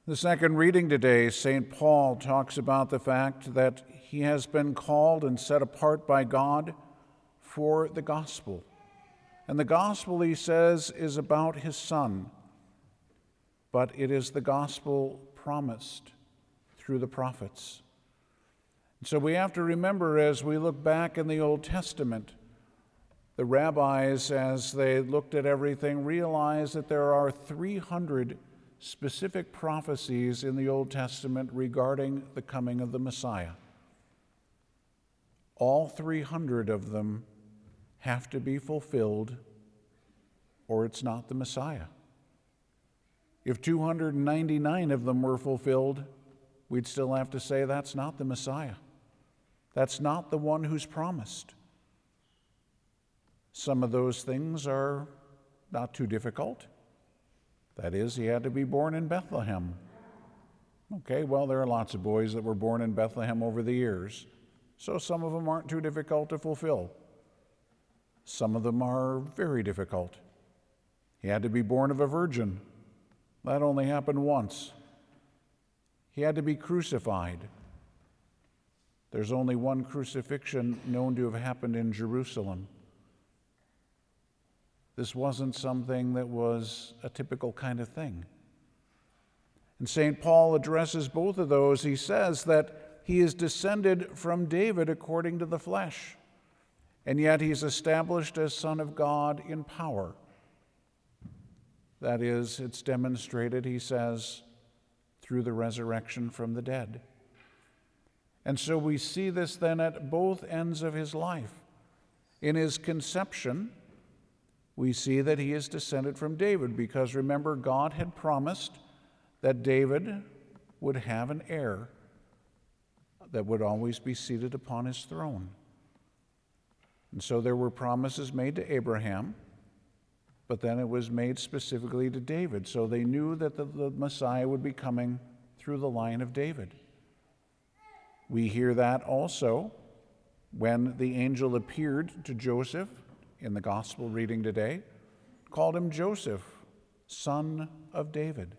The second reading today, St. Paul talks about the fact that he has been called and set apart by God for the gospel. And the gospel, he says, is about his Son, but it is the gospel promised through the prophets. So we have to remember, as we look back in the Old Testament, the rabbis, as they looked at everything, realized that there are 300 specific prophecies in the Old Testament regarding the coming of the Messiah. All 300 of them have to be fulfilled, or it's not the Messiah. If 299 of them were fulfilled, we'd still have to say that's not the Messiah. That's not the one who's promised. Some of those things are not too difficult. That is, he had to be born in Bethlehem. Okay, well, there are lots of boys that were born in Bethlehem over the years, so some of them aren't too difficult to fulfill. Some of them are very difficult. He had to be born of a virgin. That only happened once. He had to be crucified. There's only one crucifixion known to have happened in Jerusalem. This wasn't something that was a typical kind of thing. And St. Paul addresses both of those. He says that he is descended from David according to the flesh, and yet he's established as Son of God in power. That is, it's demonstrated, he says, through the resurrection from the dead. And so we see this then at both ends of his life. In his conception, we see that he is descended from David, because remember, God had promised that David would have an heir that would always be seated upon his throne. And so there were promises made to Abraham, but then it was made specifically to David. So they knew that the Messiah would be coming through the line of David. We hear that also when the angel appeared to Joseph in the gospel reading today, called him Joseph, son of David.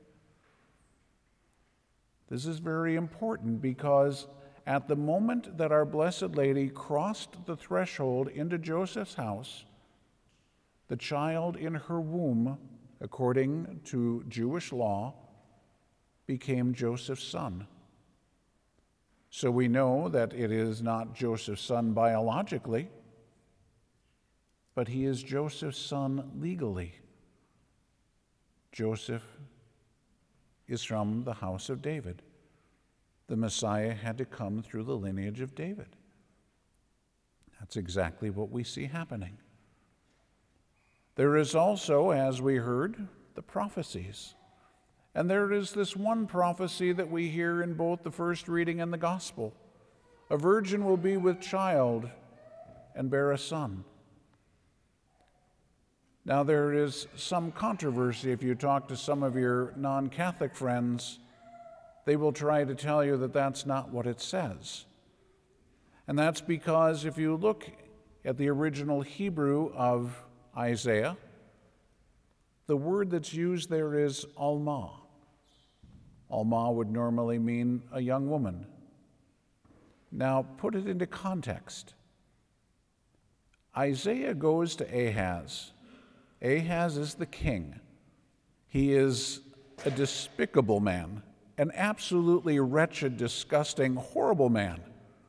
This is very important because at the moment that our Blessed Lady crossed the threshold into Joseph's house, the child in her womb, according to Jewish law, became Joseph's son. So we know that it is not Joseph's son biologically, but he is Joseph's son legally. Joseph is from the house of David. The Messiah had to come through the lineage of David. That's exactly what we see happening. There is also, as we heard, the prophecies. And there is this one prophecy that we hear in both the first reading and the gospel. A virgin will be with child and bear a son. Now, there is some controversy. If you talk to some of your non-Catholic friends, they will try to tell you that that's not what it says. And that's because if you look at the original Hebrew of Isaiah, the word that's used there is alma. Alma would normally mean a young woman. Now, put it into context. Isaiah goes to Ahaz. Ahaz is the king. He is a despicable man, an absolutely wretched, disgusting, horrible man.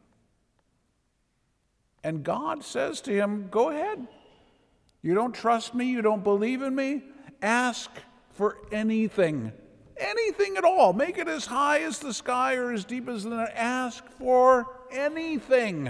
And God says to him, go ahead. You don't trust me? You don't believe in me? Ask for anything. Anything at all. Make it as high as the sky or as deep as the night. Ask for anything.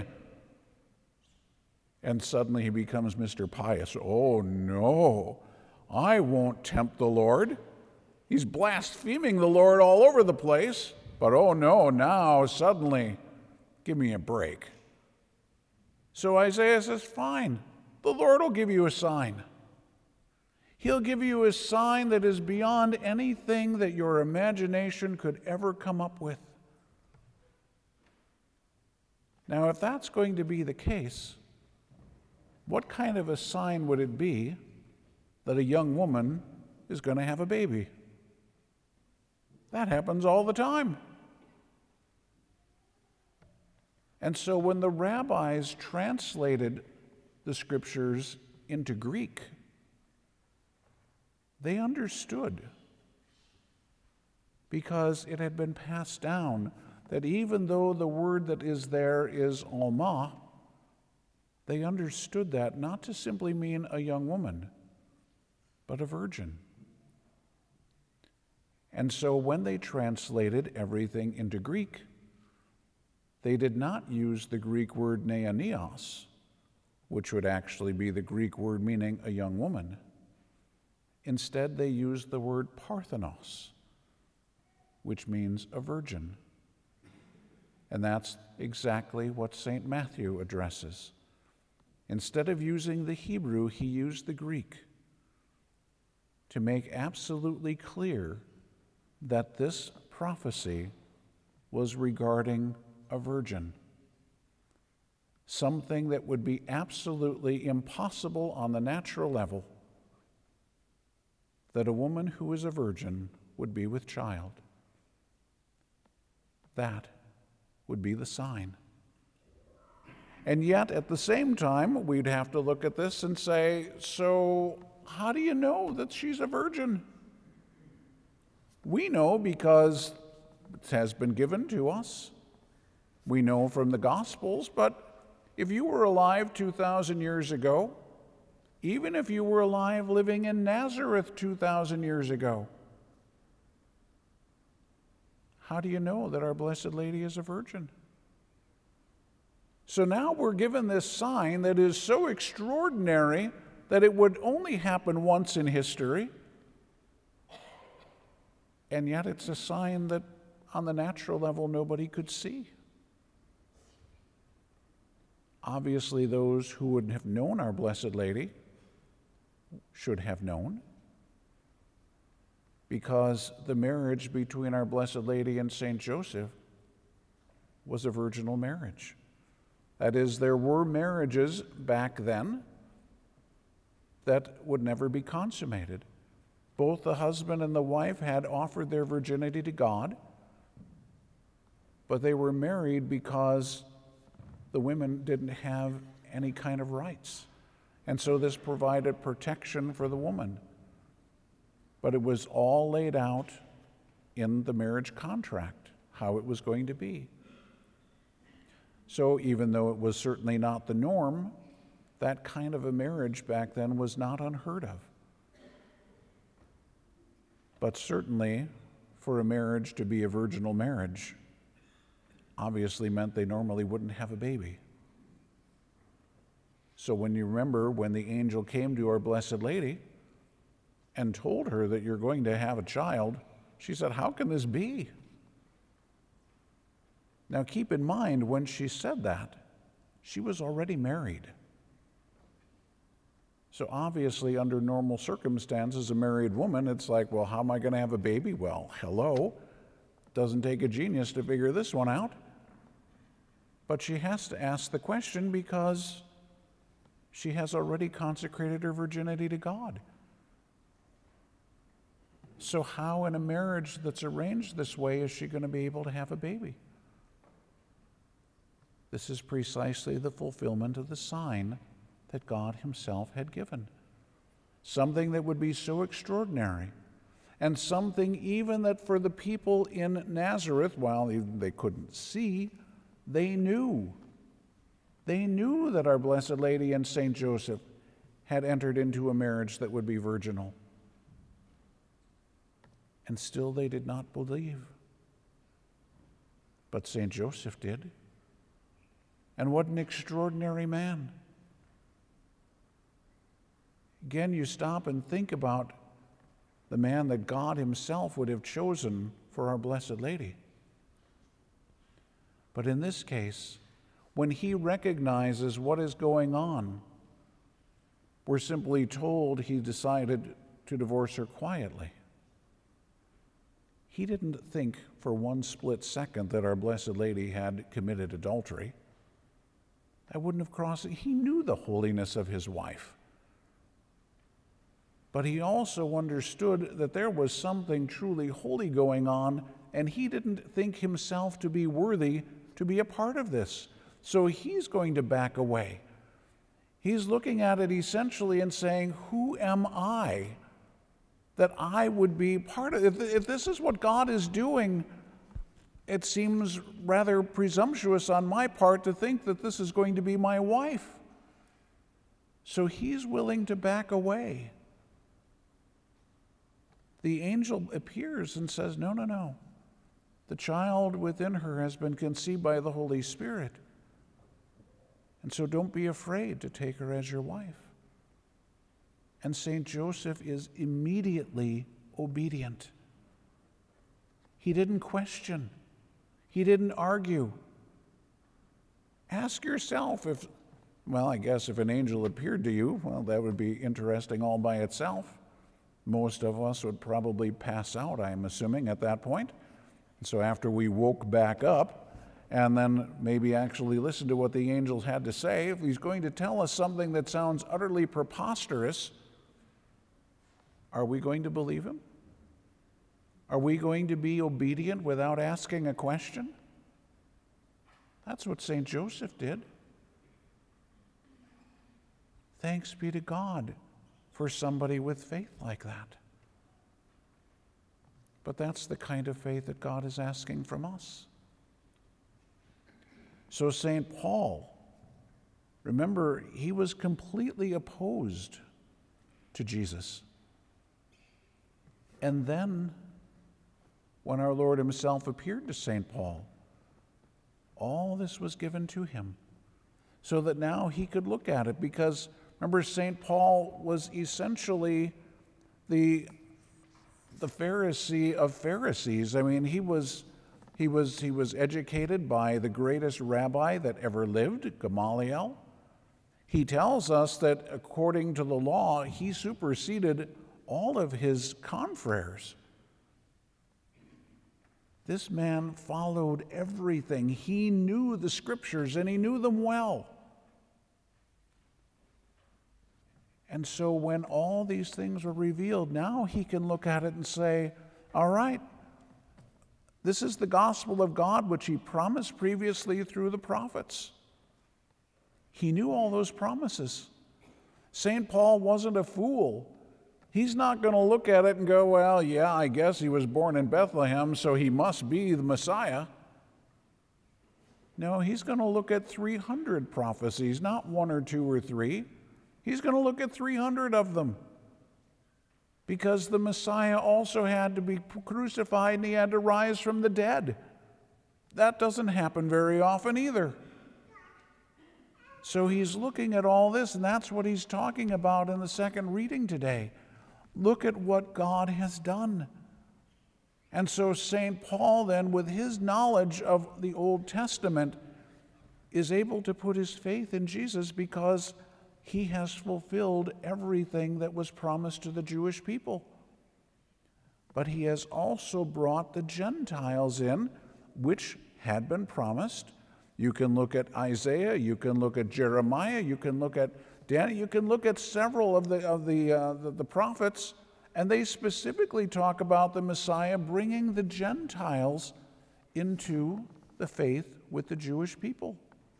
And suddenly he becomes Mr. Pious. Oh, no, I won't tempt the Lord. He's blaspheming the Lord all over the place. But oh, no, now suddenly, give me a break. So Isaiah says, fine, the Lord will give you a sign. He'll give you a sign that is beyond anything that your imagination could ever come up with. Now, if that's going to be the case, what kind of a sign would it be that a young woman is going to have a baby? That happens all the time. And so when the rabbis translated the scriptures into Greek, they understood, because it had been passed down that even though the word that is there is alma, they understood that not to simply mean a young woman, but a virgin. And so when they translated everything into Greek, they did not use the Greek word neanios, which would actually be the Greek word meaning a young woman. Instead, they used the word parthenos, which means a virgin. And that's exactly what St. Matthew addresses. Instead of using the Hebrew, he used the Greek to make absolutely clear that this prophecy was regarding a virgin, something that would be absolutely impossible on the natural level, that a woman who is a virgin would be with child. That would be the sign. And yet, at the same time, we'd have to look at this and say, so how do you know that she's a virgin? We know because it has been given to us. We know from the Gospels, but if you were alive 2,000 years ago, even if you were alive living in Nazareth 2,000 years ago, how do you know that our Blessed Lady is a virgin? So now we're given this sign that is so extraordinary that it would only happen once in history, and yet it's a sign that on the natural level nobody could see. Obviously, those who would have known our Blessed Lady should have known, because the marriage between our Blessed Lady and Saint Joseph was a virginal marriage. That is, there were marriages back then that would never be consummated. Both the husband and the wife had offered their virginity to God, but they were married because the women didn't have any kind of rights. And so this provided protection for the woman. But it was all laid out in the marriage contract, how it was going to be. So even though it was certainly not the norm, that kind of a marriage back then was not unheard of. But certainly, for a marriage to be a virginal marriage, obviously meant they normally wouldn't have a baby. So when you remember when the angel came to our Blessed Lady and told her that you're going to have a child, she said, "How can this be?" Now keep in mind, when she said that, she was already married. So obviously, under normal circumstances, a married woman, it's like, well, how am I going to have a baby? Well, hello. Doesn't take a genius to figure this one out. But she has to ask the question because she has already consecrated her virginity to God. So how in a marriage that's arranged this way is she going to be able to have a baby? This is precisely the fulfillment of the sign that God himself had given. Something that would be so extraordinary, and something even that for the people in Nazareth, while they couldn't see, they knew. They knew that our Blessed Lady and Saint Joseph had entered into a marriage that would be virginal. And still they did not believe. But Saint Joseph did. And what an extraordinary man. Again, you stop and think about the man that God himself would have chosen for our Blessed Lady. But in this case, when he recognizes what is going on, we're simply told he decided to divorce her quietly. He didn't think for one split second that our Blessed Lady had committed adultery. That wouldn't have crossed it. He knew the holiness of his wife. But he also understood that there was something truly holy going on, and he didn't think himself to be worthy to be a part of this. So he's going to back away. He's looking at it essentially and saying, who am I that I would be part of it? If this is what God is doing, it seems rather presumptuous on my part to think that this is going to be my wife. So he's willing to back away. The angel appears and says, no, no, no. The child within her has been conceived by the Holy Spirit. And so don't be afraid to take her as your wife. And St. Joseph is immediately obedient. He didn't question. He didn't argue. Ask yourself I guess if an angel appeared to you, well, that would be interesting all by itself. Most of us would probably pass out, I'm assuming, at that point. So after we woke back up, and then maybe actually listen to what the angels had to say, if he's going to tell us something that sounds utterly preposterous, are we going to believe him? Are we going to be obedient without asking a question? That's what St. Joseph did. Thanks be to God for somebody with faith like that. But that's the kind of faith that God is asking from us. So St. Paul, remember, he was completely opposed to Jesus. And then, when our Lord himself appeared to St. Paul, all this was given to him so that now he could look at it. Because, remember, St. Paul was essentially the Pharisee of Pharisees. I mean, he was educated by the greatest rabbi that ever lived, Gamaliel. He tells us that according to the law, he superseded all of his confreres. This man followed everything. He knew the scriptures, and he knew them well. And so when all these things were revealed, now he can look at it and say, all right, this is the gospel of God, which he promised previously through the prophets. He knew all those promises. St. Paul wasn't a fool. He's not going to look at it and go, well, yeah, I guess he was born in Bethlehem, so he must be the Messiah. No, he's going to look at 300 prophecies, not one or two or three. He's going to look at 300 of them. Because the Messiah also had to be crucified and he had to rise from the dead. That doesn't happen very often either. So he's looking at all this, and that's what he's talking about in the second reading today. Look at what God has done. And so St. Paul then, with his knowledge of the Old Testament, is able to put his faith in Jesus because he has fulfilled everything that was promised to the Jewish people. But he has also brought the Gentiles in, which had been promised. You can look at Isaiah, you can look at Jeremiah, you can look at Daniel, you can look at several of the prophets, and they specifically talk about the Messiah bringing the Gentiles into the faith with the Jewish people.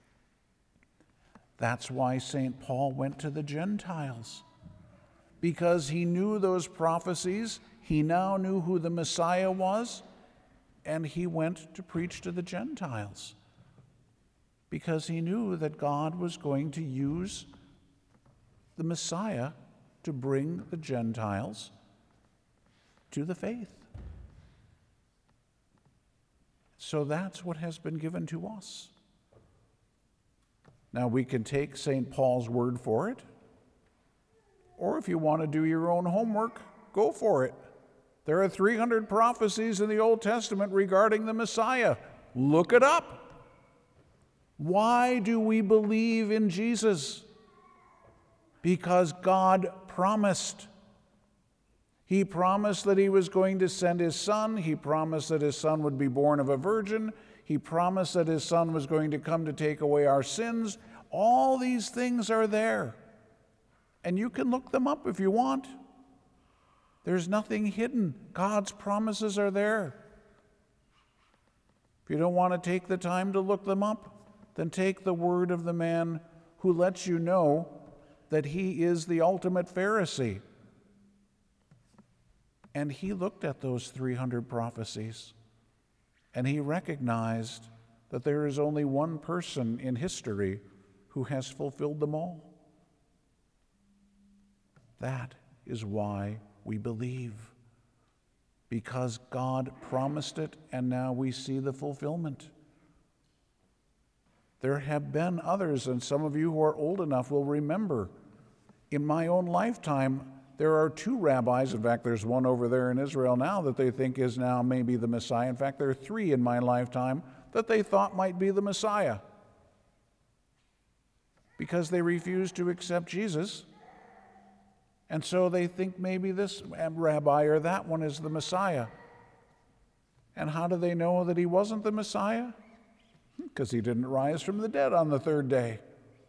That's why St. Paul went to the Gentiles, because he knew those prophecies. He now knew who the Messiah was, and he went to preach to the Gentiles because he knew that God was going to use the Messiah to bring the Gentiles to the faith. So that's what has been given to us. Now, we can take St. Paul's word for it, or if you want to do your own homework, go for it. There are 300 prophecies in the Old Testament regarding the Messiah. Look it up. Why do we believe in Jesus? Because God promised. He promised that he was going to send his son. He promised that his son would be born of a virgin. He promised that his son was going to come to take away our sins. All these things are there. And you can look them up if you want. There's nothing hidden. God's promises are there. If you don't want to take the time to look them up, then take the word of the man who lets you know that he is the ultimate Pharisee. And he looked at those 300 prophecies, and he recognized that there is only one person in history who has fulfilled them all. That is why we believe, because God promised it, and now we see the fulfillment. There have been others, and some of you who are old enough will remember. In my own lifetime, there are 2 rabbis. In fact, there's one over there in Israel now that they think is now maybe the Messiah. In fact, there are 3 in my lifetime that they thought might be the Messiah, because they refused to accept Jesus. And so they think maybe this rabbi or that one is the Messiah. And how do they know that he wasn't the Messiah? Because he didn't rise from the dead on the 3rd day.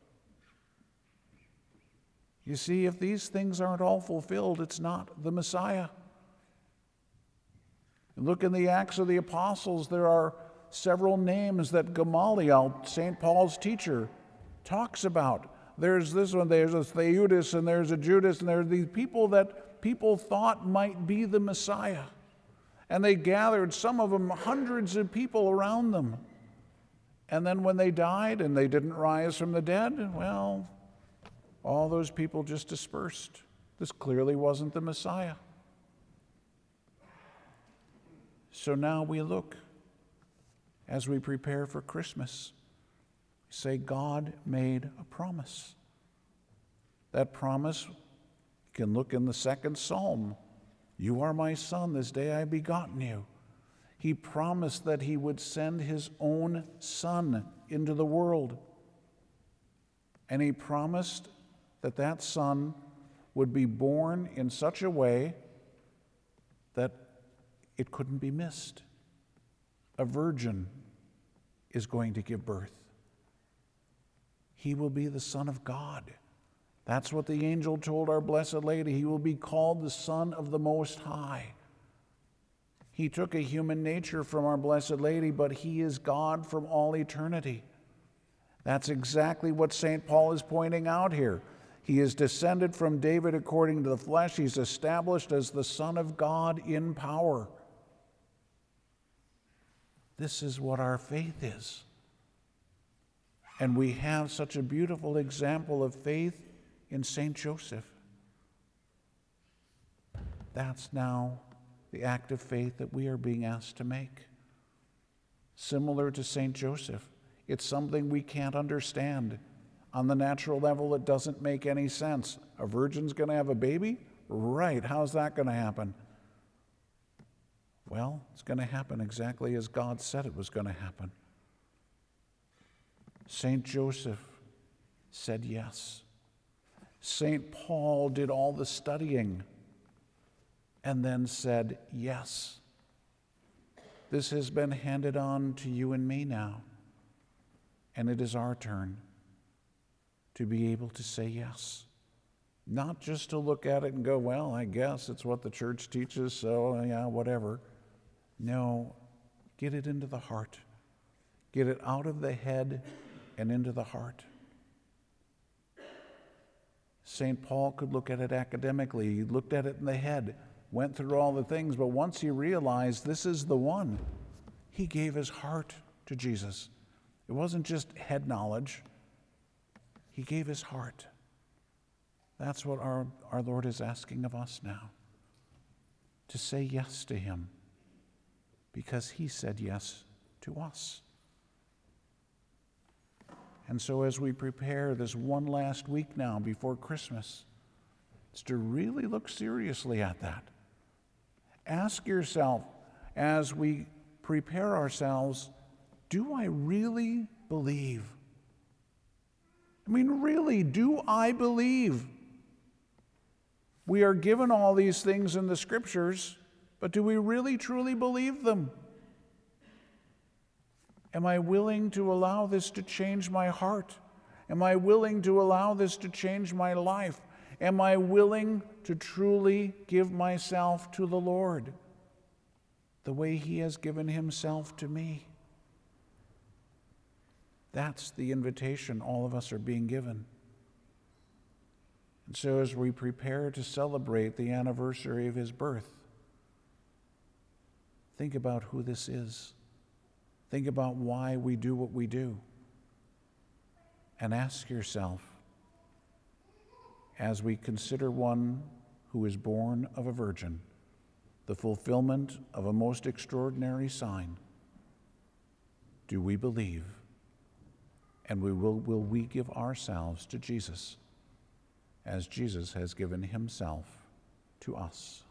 You see, if these things aren't all fulfilled, it's not the Messiah. Look in the Acts of the Apostles, there are several names that Gamaliel, St. Paul's teacher, talks about. There's this one, there's a Theudas, and there's a Judas, and there are these people that people thought might be the Messiah. And they gathered, some of them, hundreds of people around them. And then when they died and they didn't rise from the dead, well, all those people just dispersed. This clearly wasn't the Messiah. So now we look, as we prepare for Christmas, say God made a promise. That promise, you can look in the 2nd Psalm. You are my son, this day I have begotten you. He promised that he would send his own son into the world. And he promised that that son would be born in such a way that it couldn't be missed. A virgin is going to give birth. He will be the Son of God. That's what the angel told our Blessed Lady. He will be called the Son of the Most High. He took a human nature from our Blessed Lady, but he is God from all eternity. That's exactly what St. Paul is pointing out here. He is descended from David according to the flesh. He's established as the Son of God in power. This is what our faith is. And we have such a beautiful example of faith in St. Joseph. That's now the act of faith that we are being asked to make. Similar to St. Joseph, it's something we can't understand. On the natural level, it doesn't make any sense. A virgin's going to have a baby? Right, how's that going to happen? Well, it's going to happen exactly as God said it was going to happen. St. Joseph said yes. St. Paul did all the studying and then said yes. This has been handed on to you and me now, and it is our turn to be able to say yes. Not just to look at it and go, well, I guess it's what the church teaches, so yeah, whatever. No, get it into the heart. Get it out of the head and into the heart. St. Paul could look at it academically. He looked at it in the head, went through all the things, but once he realized this is the one, he gave his heart to Jesus. It wasn't just head knowledge. He gave his heart. That's what our Lord is asking of us now, to say yes to him, because he said yes to us. And so as we prepare this one last week now before Christmas, it's to really look seriously at that. Ask yourself, as we prepare ourselves, do I really believe? I mean, really, do I believe? We are given all these things in the Scriptures, but do we really, truly believe them? Am I willing to allow this to change my heart? Am I willing to allow this to change my life? Am I willing to truly give myself to the Lord the way he has given himself to me? That's the invitation all of us are being given. And so as we prepare to celebrate the anniversary of his birth, think about who this is. Think about why we do what we do. And ask yourself, as we consider one who is born of a virgin, the fulfillment of a most extraordinary sign, do we believe? And will we give ourselves to Jesus as Jesus has given himself to us?